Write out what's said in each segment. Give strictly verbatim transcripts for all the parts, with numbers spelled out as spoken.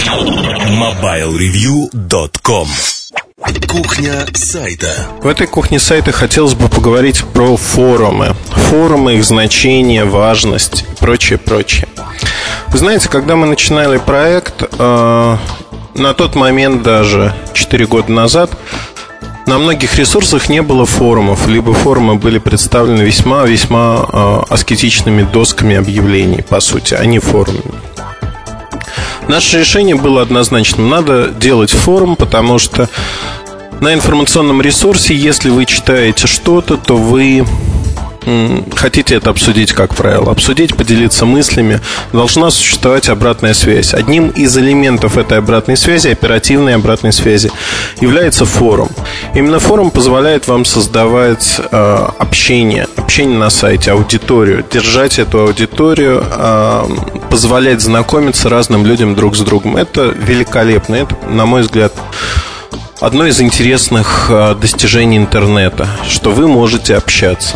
мобайл ревью точка ком. Кухня сайта. В этой кухне сайта хотелось бы поговорить про форумы. Форумы, их значение, важность и прочее, прочее. Вы знаете, когда мы начинали проект, э, на тот момент, даже четыре года назад, на многих ресурсах не было форумов, либо форумы были представлены весьма-весьма э, аскетичными досками объявлений, по сути, а не форумами. Наше решение было однозначным: надо делать форум, потому что на информационном ресурсе, если вы читаете что-то, то вы м, хотите это обсудить, как правило. Обсудить, поделиться мыслями. Должна существовать обратная связь. Одним из элементов этой обратной связи, оперативной обратной связи, является форум. Именно форум позволяет вам создавать э, общение, общение на сайте, аудиторию, держать эту аудиторию, э, позволять знакомиться разным людям друг с другом. Это великолепно. Это, на мой взгляд, одно из интересных э, достижений интернета, что вы можете общаться.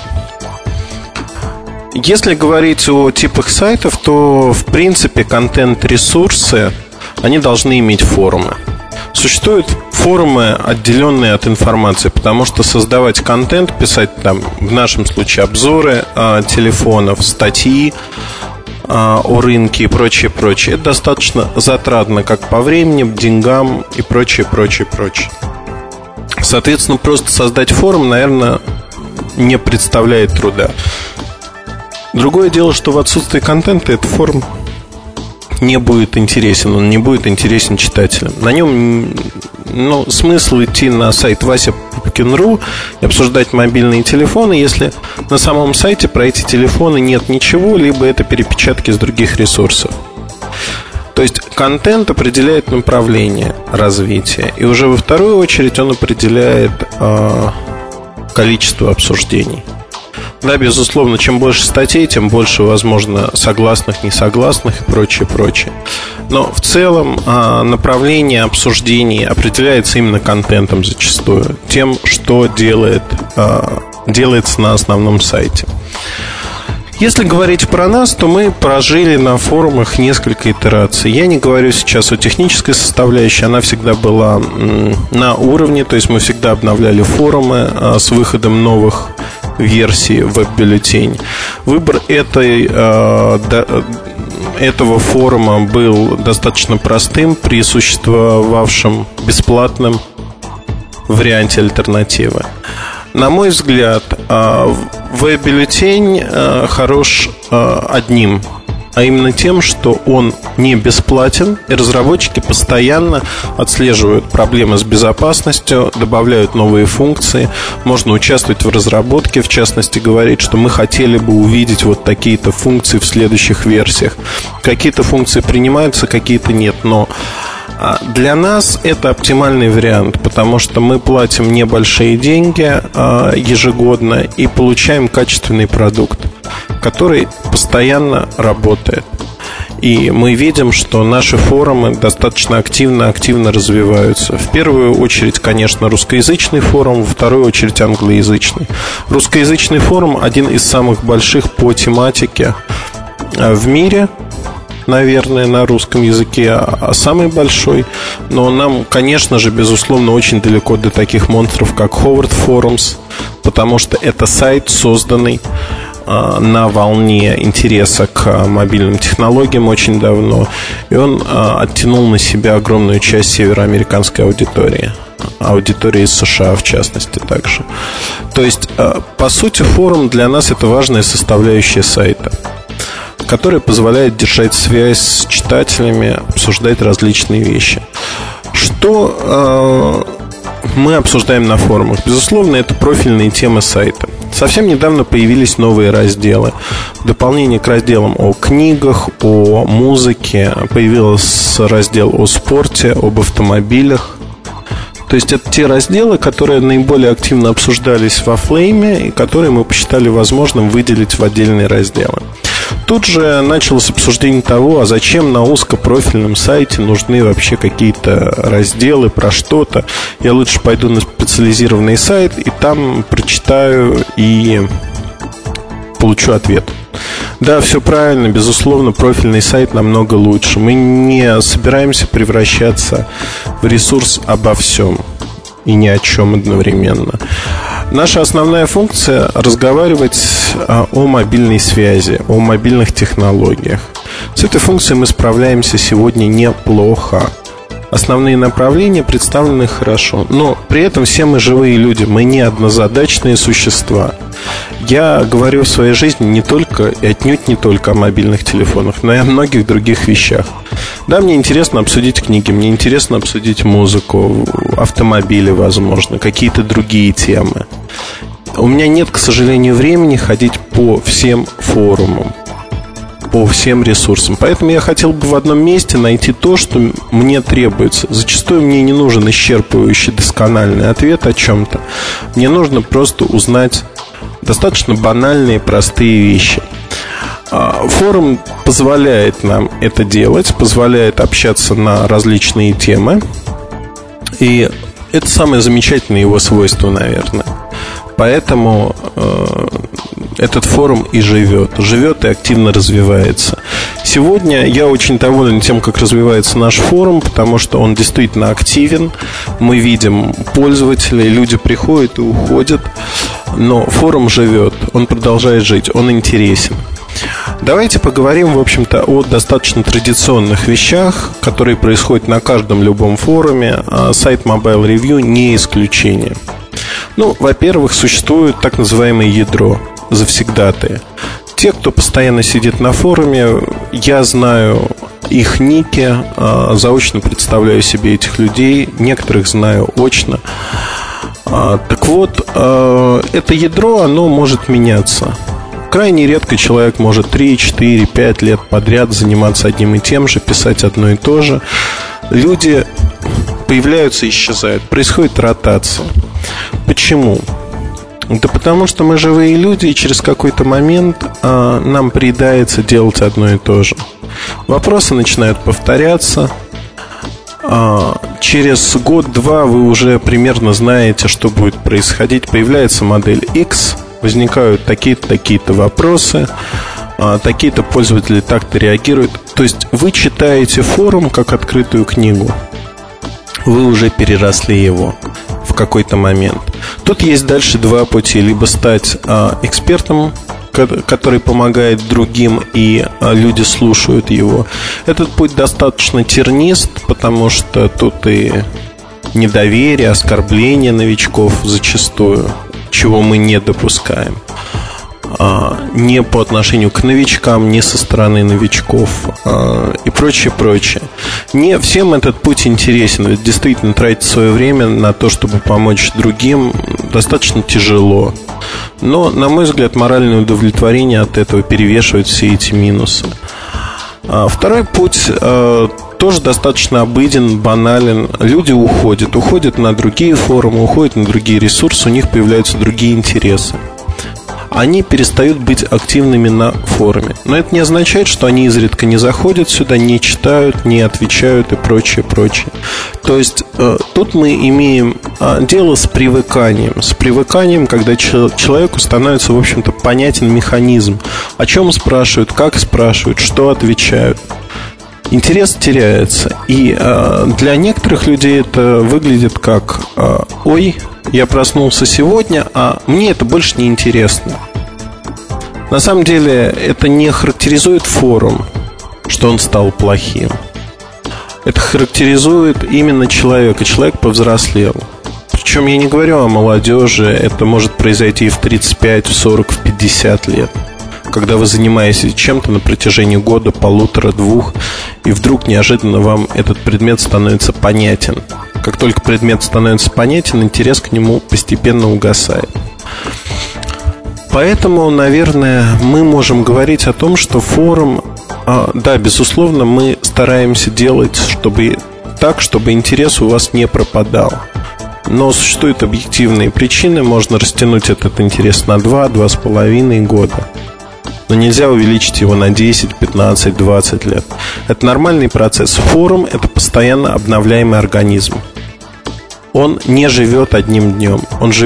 Если говорить о типах сайтов, то, в принципе, контент-ресурсы, они должны иметь форумы. Существуют форумы, отделенные от информации, потому что создавать контент, писать там, в нашем случае, обзоры э, телефонов, статьи э, о рынке и прочее, прочее, это достаточно затратно как по времени, деньгам и прочее, прочее, прочее. Соответственно, просто создать форум, наверное, не представляет труда. Другое дело, что в отсутствии контента этот форум не будет интересен, он не будет интересен читателям. На нем, ну, смысл идти на сайт Вася Пупкин точка ру и обсуждать мобильные телефоны, если на самом сайте про эти телефоны нет ничего, либо это перепечатки с других ресурсов. То есть контент определяет направление развития, и уже во вторую очередь он определяет э, количество обсуждений. Да, безусловно, чем больше статей, тем больше, возможно, согласных, несогласных и прочее, прочее. Но в целом направление обсуждений определяется именно контентом зачастую, тем, что делает, делается на основном сайте. Если говорить про нас, то мы прожили на форумах несколько итераций. Я не говорю сейчас о технической составляющей, она всегда была на уровне, то есть мы всегда обновляли форумы с выходом новых версий веб-бюллетень. Выбор этой, этого форума был достаточно простым при существовавшем бесплатном варианте альтернативы. На мой взгляд, веб-бюллетень хорош одним, а именно тем, что он не бесплатен, и разработчики постоянно отслеживают проблемы с безопасностью, добавляют новые функции. Можно участвовать в разработке, в частности, говорить, что мы хотели бы увидеть вот такие-то функции в следующих версиях. Какие-то функции принимаются, какие-то нет, но для нас это оптимальный вариант, потому что мы платим небольшие деньги ежегодно и получаем качественный продукт, который постоянно работает. И мы видим, что наши форумы достаточно активно-активно развиваются. В первую очередь, конечно, русскоязычный форум, во вторую очередь англоязычный. Русскоязычный форум один из самых больших по тематике в мире, наверное, на русском языке, а самый большой. Но нам, конечно же, безусловно, очень далеко до таких монстров, как Howard Forums, потому что это сайт, созданный а, на волне интереса к мобильным технологиям очень давно. И он а, оттянул на себя огромную часть североамериканской аудитории, аудитории из США, в частности, также. То есть, а, по сути, форум для нас это важная составляющая сайта, который позволяет держать связь с читателями, обсуждать различные вещи. Что э, мы обсуждаем на форумах? Безусловно, это профильные темы сайта. Совсем недавно появились новые разделы. В дополнение к разделам о книгах, о музыке появился раздел о спорте, об автомобилях. То есть это те разделы, которые наиболее активно обсуждались во Флейме и которые мы посчитали возможным выделить в отдельные разделы. Тут же началось обсуждение того, а зачем на узкопрофильном сайте нужны вообще какие-то разделы про что-то. Я лучше пойду на специализированный сайт и там прочитаю и получу ответ. Да, все правильно. Безусловно, профильный сайт намного лучше. Мы не собираемся превращаться в ресурс обо всем и ни о чем одновременно. Наша основная функция – разговаривать о мобильной связи, о мобильных технологиях. С этой функцией мы справляемся сегодня неплохо. Основные направления представлены хорошо, но при этом все мы живые люди, мы не однозадачные существа. Я говорю в своей жизни не только и отнюдь не только о мобильных телефонах, но и о многих других вещах. Да, мне интересно обсудить книги, мне интересно обсудить музыку, автомобили, возможно, какие-то другие темы. У меня нет, к сожалению, времени ходить по всем форумам, по всем ресурсам. Поэтому я хотел бы в одном месте найти то, что мне требуется. Зачастую мне не нужен исчерпывающий доскональный ответ о чем-то. Мне нужно просто узнать достаточно банальные, простые вещи. Форум позволяет нам это делать, позволяет общаться на различные темы. И это самое замечательное его свойство, наверное. Поэтому э, этот форум и живет. Живет и активно развивается. Сегодня я очень доволен тем, как развивается наш форум, потому что он действительно активен. Мы видим пользователей, люди приходят и уходят. Но форум живет, он продолжает жить, он интересен. Давайте поговорим, в общем-то, о достаточно традиционных вещах, которые происходят на каждом любом форуме. А сайт Mobile Review не исключение. Ну, во-первых, существует так называемое ядро, завсегдатые. Те, кто постоянно сидит на форуме, я знаю их ники, заочно представляю себе этих людей, некоторых знаю очно. Так вот, это ядро, оно может меняться. Крайне редко человек может три, четыре, пять лет подряд заниматься одним и тем же, писать одно и то же. Люди появляются и исчезают, происходит ротация. Почему? Да потому что мы живые люди, и через какой-то момент а, нам приедается делать одно и то же. Вопросы начинают повторяться. а, Через год-два вы уже примерно знаете, что будет происходить. Появляется модель X, возникают такие-то, такие-то вопросы, а, такие-то пользователи так-то реагируют. То есть вы читаете форум как открытую книгу. Вы уже переросли его в какой-то момент. Тут есть дальше два пути. Либо стать а, экспертом, который помогает другим, и а, люди слушают его. Этот путь достаточно тернист, потому что тут и недоверие, оскорбление новичков зачастую, чего мы не допускаем. а, Не по отношению к новичкам, не со стороны новичков, а, и прочее, прочее. Не всем этот путь интересен. Ведь действительно тратить свое время на то, чтобы помочь другим, достаточно тяжело. Но, на мой взгляд, моральное удовлетворение от этого перевешивает все эти минусы. а, Второй путь а, тоже достаточно обыден, банален. Люди уходят, уходят на другие форумы, уходят на другие ресурсы, у них появляются другие интересы. Они перестают быть активными на форуме. Но это не означает, что они изредка не заходят сюда, не читают, не отвечают и прочее, прочее. То есть э, тут мы имеем э, дело с привыканием. С привыканием, когда ч- человеку становится, в общем-то, понятен механизм. О чем спрашивают, как спрашивают, что отвечают. Интерес теряется. И э, для некоторых людей это выглядит как э, «Ой, я проснулся сегодня, а мне это больше не интересно». На самом деле это не характеризует форум, что он стал плохим. Это характеризует именно человека. Человек повзрослел. Причем я не говорю о молодежи. Это может произойти и в тридцать пять, в сорок, в пятьдесят лет. Когда вы занимаетесь чем-то на протяжении года, полутора, двух, и вдруг неожиданно вам этот предмет становится понятен. Как только предмет становится понятен, интерес к нему постепенно угасает. Поэтому, наверное, мы можем говорить о том, что форум, да, безусловно, мы стараемся делать чтобы, так, чтобы интерес у вас не пропадал. Но существуют объективные причины. Можно растянуть этот интерес на два, два с половиной года. Но нельзя увеличить его на десять, пятнадцать, двадцать лет. Это нормальный процесс. Форум – это постоянно обновляемый организм. Он не живет одним днем. Он живет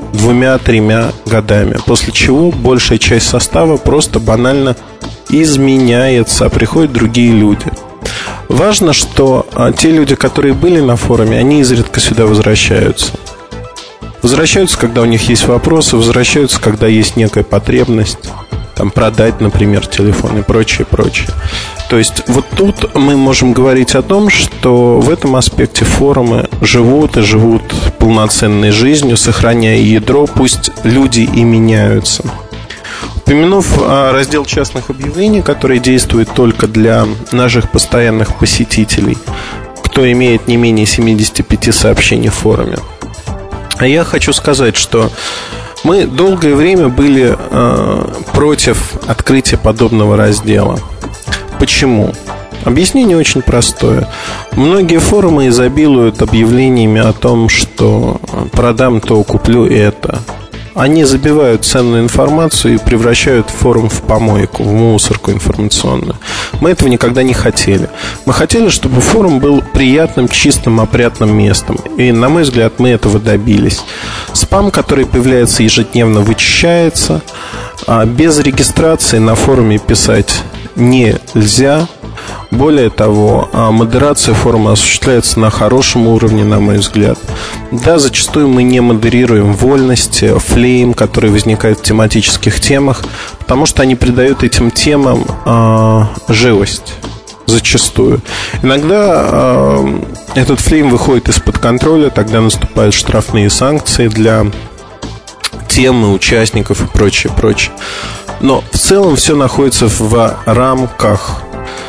двумя-тремя годами, после чего большая часть состава просто банально изменяется, а приходят другие люди. Важно, что а, те люди, которые были на форуме, они изредка сюда возвращаются. Возвращаются, когда у них есть вопросы, возвращаются, когда есть некая потребность там, продать, например, телефон и прочее, прочее. То есть вот тут мы можем говорить о том, что в этом аспекте форумы живут и живут полноценной жизнью, сохраняя ядро, пусть люди и меняются. Упомянув раздел частных объявлений, который действует только для наших постоянных посетителей, кто имеет не менее семьдесят пять сообщений в форуме, я хочу сказать, что мы долгое время были э, против открытия подобного раздела. Почему? Объяснение очень простое. Многие форумы изобилуют объявлениями о том, что продам то, куплю это. Они забивают ценную информацию и превращают форум в помойку, в мусорку информационную. Мы этого никогда не хотели. Мы хотели, чтобы форум был приятным, чистым, опрятным местом. И, на мой взгляд, мы этого добились. Спам, который появляется ежедневно, вычищается. А без регистрации на форуме писать нельзя. Более того, модерация форума осуществляется на хорошем уровне, на мой взгляд. Да, зачастую мы не модерируем вольности, флейм, которые возникают в тематических темах, потому что они придают этим темам э, живость. Зачастую. Иногда э, этот флейм выходит из-под контроля, тогда наступают штрафные санкции для темы, участников и прочее, прочее. Но в целом все находится в рамках.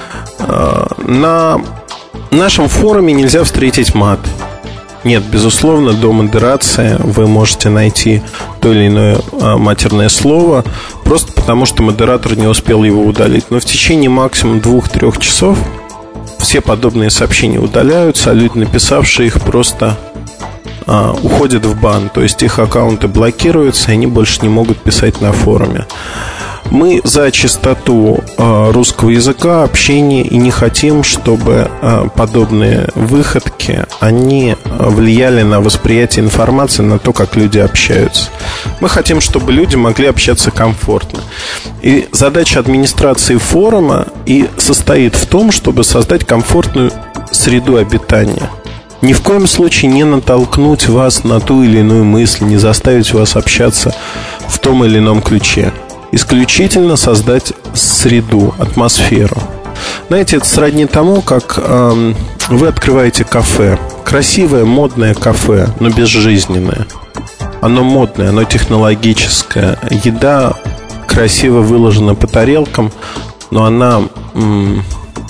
На нашем форуме нельзя встретить мат. Нет, безусловно, до модерации вы можете найти то или иное матерное слово, просто потому что модератор не успел его удалить. Но в течение максимум двух-трех часов все подобные сообщения удаляются, а люди, написавшие их, просто а, уходят в бан. То есть их аккаунты блокируются, и они больше не могут писать на форуме. Мы за чистоту э, русского языка, общения, и не хотим, чтобы э, подобные выходки, они влияли на восприятие информации, на то, как люди общаются. Мы хотим, чтобы люди могли общаться комфортно. И задача администрации форума и состоит в том, чтобы создать комфортную среду обитания. Ни в коем случае не натолкнуть вас на ту или иную мысль, не заставить вас общаться в том или ином ключе. Исключительно создать среду, атмосферу. Знаете, это сродни тому, как э, вы открываете кафе. Красивое, модное кафе, но безжизненное. Оно модное, оно технологическое. Еда красиво выложена по тарелкам, но она м-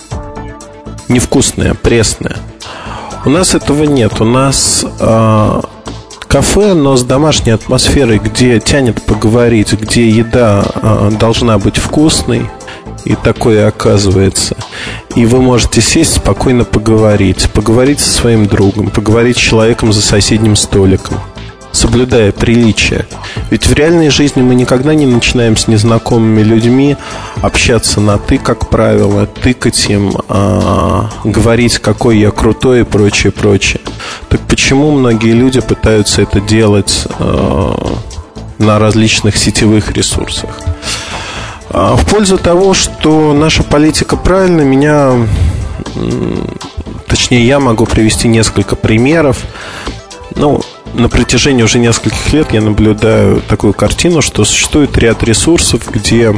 невкусная, пресная. У нас этого нет. У нас э, кафе, но с домашней атмосферой, где тянет поговорить, где еда э, должна быть вкусной. И такое оказывается. И вы можете сесть, спокойно поговорить. Поговорить со своим другом, поговорить с человеком за соседним столиком, соблюдая приличия. Ведь в реальной жизни мы никогда не начинаем с незнакомыми людьми общаться на «ты», как правило, тыкать им, а, говорить, какой я крутой и прочее, прочее. Так почему многие люди пытаются это делать а, на различных сетевых ресурсах? А, в пользу того, что наша политика правильна, меня, точнее, я могу привести несколько примеров. Ну, на протяжении уже нескольких лет я наблюдаю такую картину, что существует ряд ресурсов, где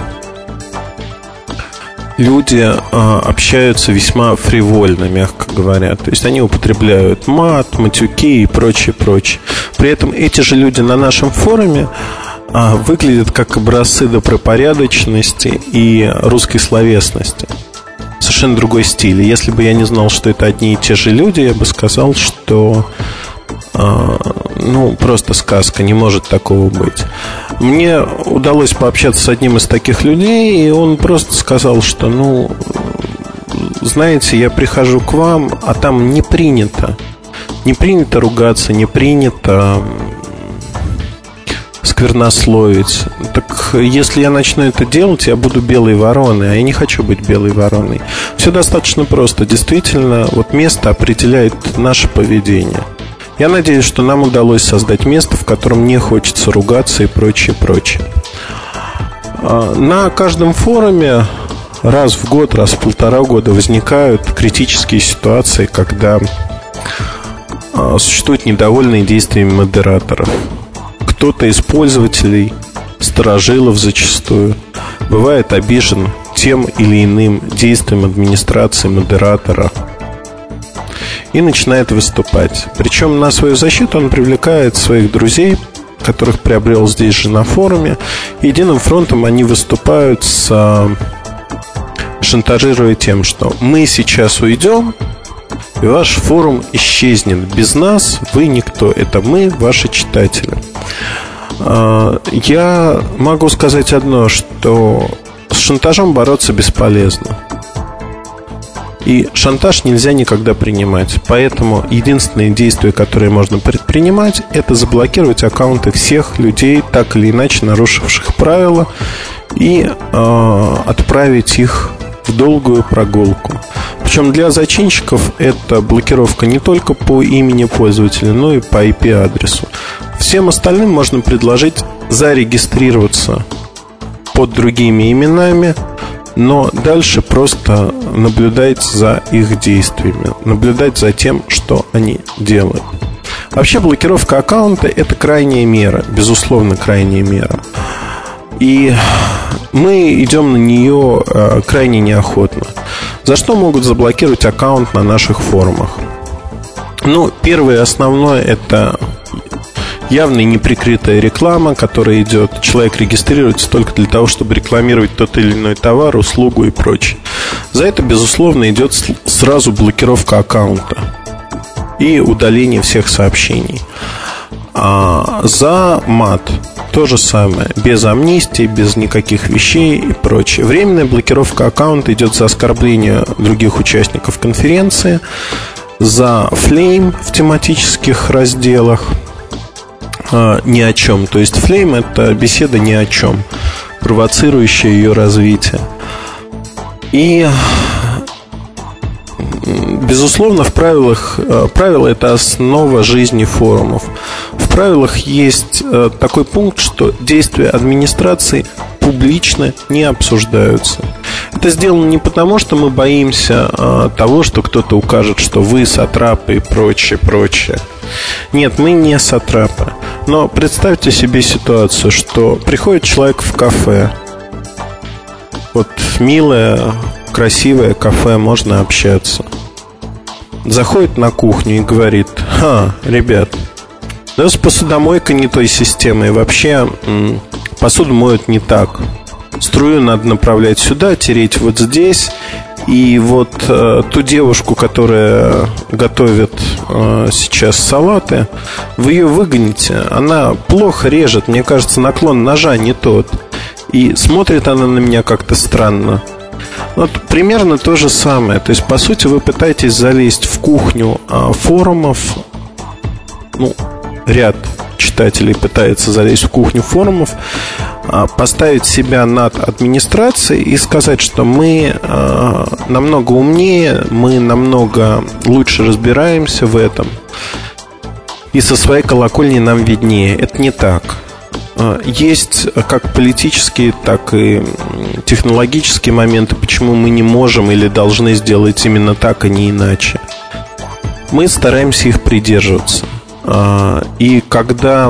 люди а, общаются весьма фривольно, мягко говоря. То есть они употребляют мат, матюки и прочее, прочее. При этом эти же люди на нашем форуме а, выглядят как образцы добропорядочности и русской словесности. Совершенно другой стиль. И если бы я не знал, что это одни и те же люди, я бы сказал, что ну, просто сказка, не может такого быть. Мне удалось пообщаться с одним из таких людей, и он просто сказал, что, ну, знаете, я прихожу к вам, а там не принято. Не принято ругаться, не принято сквернословить. Так если я начну это делать, я буду белой вороной, а я не хочу быть белой вороной. Все достаточно просто. Действительно, вот место определяет наше поведение. Я надеюсь, что нам удалось создать место, в котором не хочется ругаться и прочее, прочее. На каждом форуме раз в год, раз в полтора года возникают критические ситуации, когда существуют недовольные действиями модераторов. Кто-то из пользователей, старожилов зачастую, бывает обижен тем или иным действием администрации, модератора и начинает выступать. Причем на свою защиту он привлекает своих друзей, которых приобрел здесь же на форуме. Единым фронтом они выступают, с, шантажируя тем, что мы сейчас уйдем, и ваш форум исчезнет. Без нас вы никто. Это мы, ваши читатели. Я могу сказать одно, что с шантажом бороться бесполезно. И шантаж нельзя никогда принимать. Поэтому единственное действие, которое можно предпринимать, это заблокировать аккаунты всех людей, так или иначе нарушивших правила, и э, отправить их в долгую прогулку. Причем для зачинщиков это блокировка не только по имени пользователя, но и по ай пи-адресу. Всем остальным можно предложить зарегистрироваться под другими именами, но дальше просто наблюдать за их действиями, наблюдать за тем, что они делают. Вообще блокировка аккаунта – это крайняя мера, безусловно, крайняя мера. И мы идем на нее крайне неохотно. За что могут заблокировать аккаунт на наших форумах? Ну, первое и основное – это явная неприкрытая реклама, которая идет. Человек регистрируется только для того, чтобы рекламировать тот или иной товар, услугу и прочее. За это, безусловно, идет сразу блокировка аккаунта и удаление всех сообщений. А за мат то же самое. Без амнистии, без никаких вещей и прочее. Временная блокировка аккаунта идет за оскорбление других участников конференции, за флейм в тематических разделах, ни о чем. То есть флейм — это беседа ни о чем, провоцирующая ее развитие. И, безусловно, в правилах, правила — это основа жизни форумов. В правилах есть такой пункт, что действия администрации публично не обсуждаются. Это сделано не потому, что мы боимся того, что кто-то укажет, что вы сатрапы и прочее, прочее. Нет, мы не сатрапы. Но представьте себе ситуацию, что приходит человек в кафе. Вот милое, красивое кафе, можно общаться. Заходит на кухню и говорит: ха, ребят, да с посудомойкой не той системой. Вообще м- посуду моют не так. Струю надо направлять сюда, тереть вот здесь. И вот э, ту девушку, которая готовит э, сейчас салаты, вы ее выгоните. Она плохо режет. Мне кажется, наклон ножа не тот. И смотрит она на меня как-то странно. Вот примерно то же самое. То есть, по сути, вы пытаетесь залезть в кухню э, форумов. Ну, ряд читателей пытается залезть в кухню форумов, поставить себя над администрацией и сказать, что мы э, намного умнее, мы намного лучше разбираемся в этом, и со своей колокольни нам виднее. Это не так. Есть как политические, так и технологические моменты, почему мы не можем или должны сделать именно так, а не иначе. Мы стараемся их придерживаться. И когда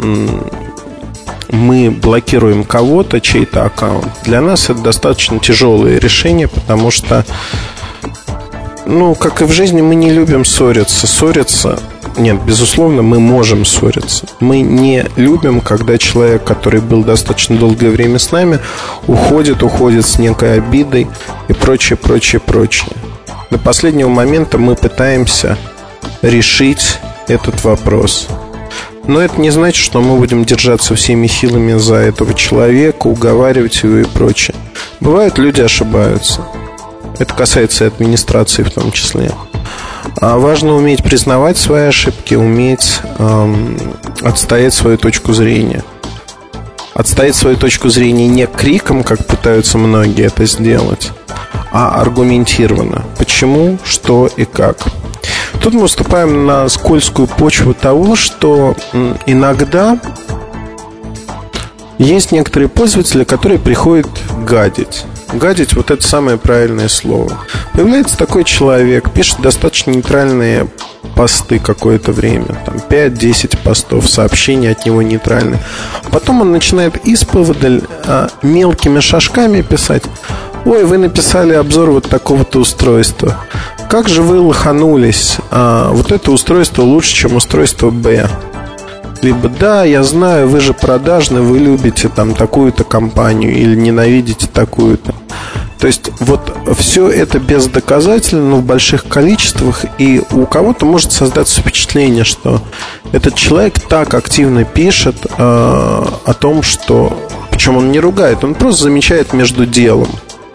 мы блокируем кого-то, чей-то аккаунт, для нас это достаточно тяжелое решение, потому что, ну, как и в жизни, мы не любим ссориться. Ссориться, нет, безусловно, мы можем ссориться. Мы не любим, когда человек, который был достаточно долгое время с нами, уходит, уходит с некой обидой и прочее, прочее, прочее. До последнего момента мы пытаемся решить этот вопрос. Но это не значит, что мы будем держаться всеми силами за этого человека, уговаривать его и прочее. Бывают, люди ошибаются. Это касается и администрации в том числе. А важно уметь признавать свои ошибки, уметь эм, отстоять свою точку зрения. Отстоять свою точку зрения не криком, как пытаются многие это сделать, а аргументированно. Почему, что и как. тут мы вступаем на скользкую почву того, что иногда есть некоторые пользователи, которые приходят гадить. Гадить — вот это самое правильное слово. Появляется такой человек, пишет достаточно нейтральные посты какое-то время, там пять-десять постов, сообщения от него нейтральные. Потом он начинает исповедаль а, мелкими шажками писать: ой, вы написали обзор вот такого-то устройства, как же вы лоханулись, а, вот это устройство лучше, чем устройство Б. Либо: да, я знаю, вы же продажный, вы любите там такую-то компанию или ненавидите такую-то. То есть вот все это бездоказательно, но в больших количествах. И у кого-то может создаться впечатление, что этот человек так активно пишет э, о том, что... Причем он не ругает, он просто замечает между делом.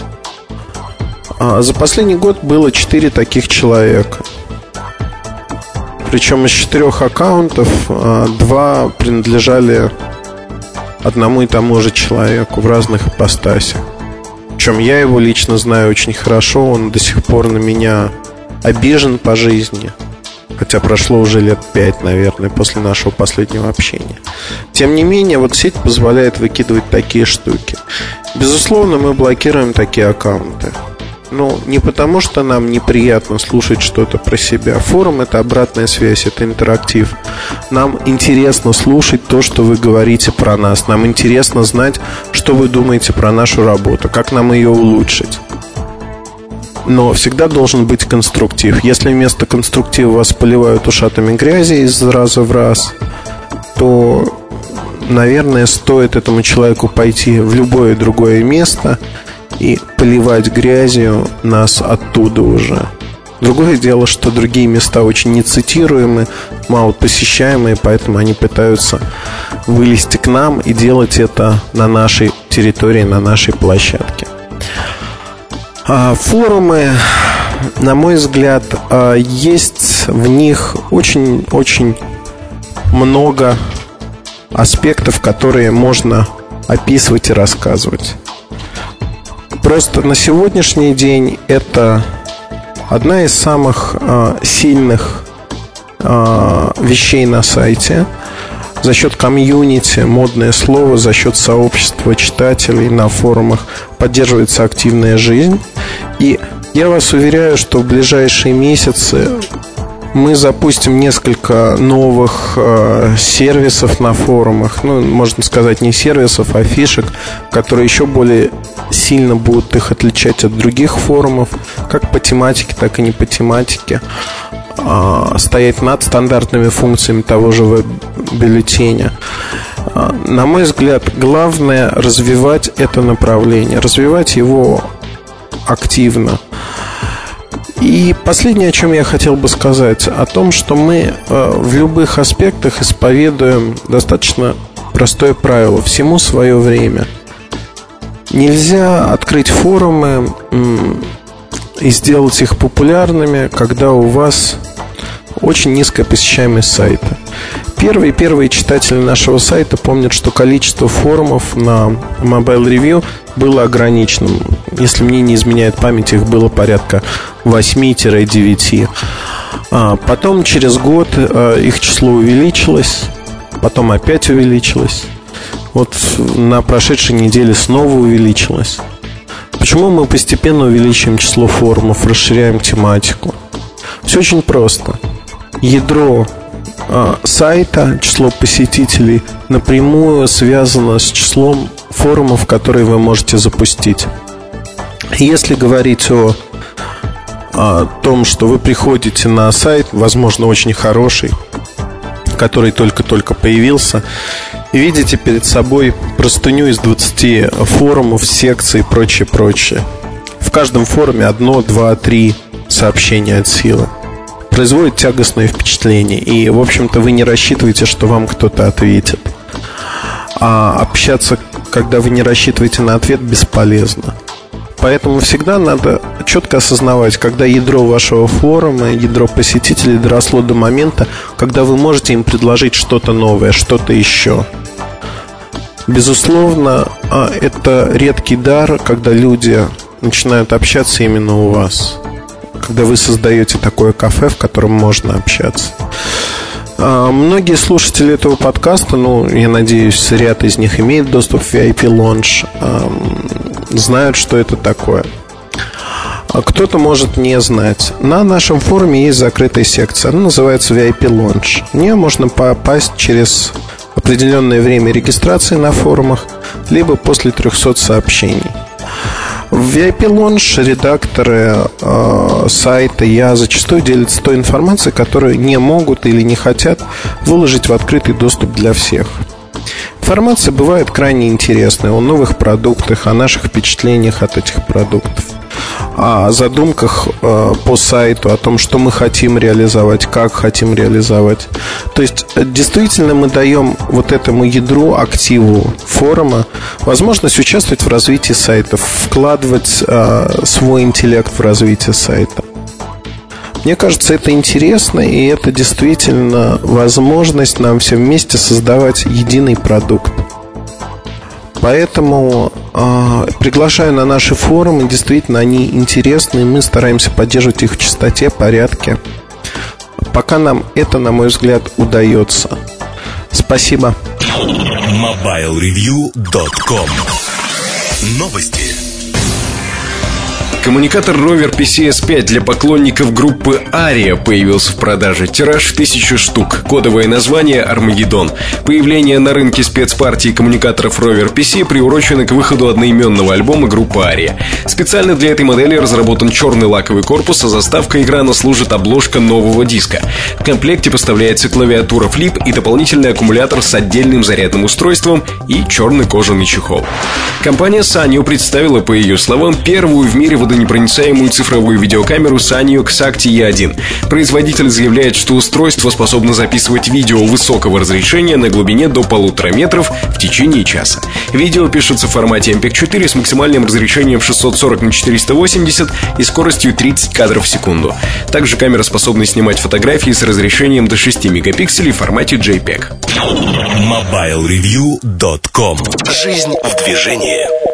а За последний год было четыре таких человека. Причем из четырех аккаунтов э, два принадлежали одному и тому же человеку в разных ипостасях. Причем я его лично знаю очень хорошо. Он до сих пор на меня обижен по жизни, хотя прошло уже лет пять, наверное, после нашего последнего общения. Тем не менее, вот сеть позволяет выкидывать такие штуки. Безусловно, мы блокируем такие аккаунты. Ну, не потому, что нам неприятно слушать что-то про себя. Форум — это обратная связь, это интерактив. Нам интересно слушать то, что вы говорите про нас. Нам интересно знать, что вы думаете про нашу работу, как нам ее улучшить. Но всегда должен быть конструктив. Если вместо конструктива вас поливают ушатами грязи из раза в раз, то, наверное, стоит этому человеку пойти в любое другое место и поливать грязью нас оттуда уже. Другое дело, что другие места очень нецитируемые, мало посещаемые, поэтому они пытаются вылезти к нам и делать это на нашей территории, на нашей площадке. А форумы, на мой взгляд, есть в них очень-очень много аспектов, которые можно описывать и рассказывать. Просто на сегодняшний день это одна из самых э, сильных э, вещей на сайте. За счет комьюнити, модное слово, за счет сообщества читателей на форумах поддерживается активная жизнь. И я вас уверяю, что в ближайшие месяцы мы запустим несколько новых э, сервисов на форумах. Ну, можно сказать, не сервисов, а фишек, которые еще более сильно будут их отличать от других форумов, как по тематике, так и не по тематике. э, Стоять над стандартными функциями того же веб-бюллетеня. э, На мой взгляд, главное развивать это направление, развивать его активно. И последнее, о чем я хотел бы сказать, о том, что мы э, в любых аспектах исповедуем достаточно простое правило: всему свое время. Нельзя открыть форумы м- и сделать их популярными, когда у вас очень низкая посещаемость сайта. Первые первые читатели нашего сайта помнят, что количество форумов на Mobile Review было ограниченным. Если мне не изменяет память, их было порядка восемь-девять. а Потом через год их число увеличилось, потом опять увеличилось. Вот на прошедшей неделе снова увеличилось. Почему мы постепенно увеличиваем число форумов, расширяем тематику? Все очень просто. Ядро сайта, число посетителей напрямую связано с числом форумов, которые вы можете запустить. Если говорить о, о том, что вы приходите на сайт, возможно, очень хороший, который только-только появился, и видите перед собой простыню из двадцати форумов, секций и прочее, прочее. В каждом форуме одно, два, три сообщения от силы. Производит тягостное впечатление. И, в общем-то, вы не рассчитываете, что вам кто-то ответит. А общаться, когда вы не рассчитываете на ответ, бесполезно. Поэтому всегда надо четко осознавать, когда ядро вашего форума, ядро посетителей доросло до момента, когда вы можете им предложить что-то новое, что-то еще. Безусловно, это редкий дар, когда люди начинают общаться именно у вас. когда вы создаете такое кафе, в котором можно общаться. Многие слушатели этого подкаста, ну, я надеюсь, ряд из них имеет доступ в ви ай пи Lounge, знают, что это такое. Кто-то может не знать. На нашем форуме есть закрытая секция. Она называется ви ай пи Lounge. В нее можно попасть через определенное время регистрации на форумах, либо после трехсот сообщений. В ви ай пи Lounge редакторы э, сайта я зачастую делятся той информацией, которую не могут или не хотят выложить в открытый доступ для всех. Информация бывает крайне интересная о новых продуктах, о наших впечатлениях от этих продуктов, о задумках э, по сайту, о том, что мы хотим реализовать, как хотим реализовать. То есть, действительно, мы даем вот этому ядру, активу форума возможность участвовать в развитии сайтов, вкладывать э, свой интеллект в развитие сайта. Мне кажется, это интересно, и это действительно возможность нам всем вместе создавать единый продукт. Поэтому э, приглашаю на наши форумы. Действительно, они интересны, и мы стараемся поддерживать их в чистоте, порядке. Пока нам это, на мой взгляд, удается. Спасибо. мобайл ревью точка ком. Новости. Коммуникатор Rover пи си эс пять для поклонников группы Aria появился в продаже. Тираж в тысячу штук. Кодовое название «Армагеддон». Появление на рынке спецпартии коммуникаторов Rover пи си приурочено к выходу одноименного альбома группы Aria. Специально для этой модели разработан черный лаковый корпус, а заставкой экрана служит обложка нового диска. В комплекте поставляется клавиатура Flip и дополнительный аккумулятор с отдельным зарядным устройством и черный кожаный чехол. Компания Sanyo представила, по ее словам, первую в мире водонепроницаемую непроницаемую цифровую видеокамеру Sanyo Xacti и один. Производитель заявляет, что устройство способно записывать видео высокого разрешения на глубине до полутора метров в течение часа. Видео пишется в формате эм пи четыре с максимальным разрешением шестьсот сорок на четыреста восемьдесят и скоростью тридцать кадров в секунду. Также камера способна снимать фотографии с разрешением до шести мегапикселей в формате джей пег. мобайл ревью точка ком. Жизнь в движении.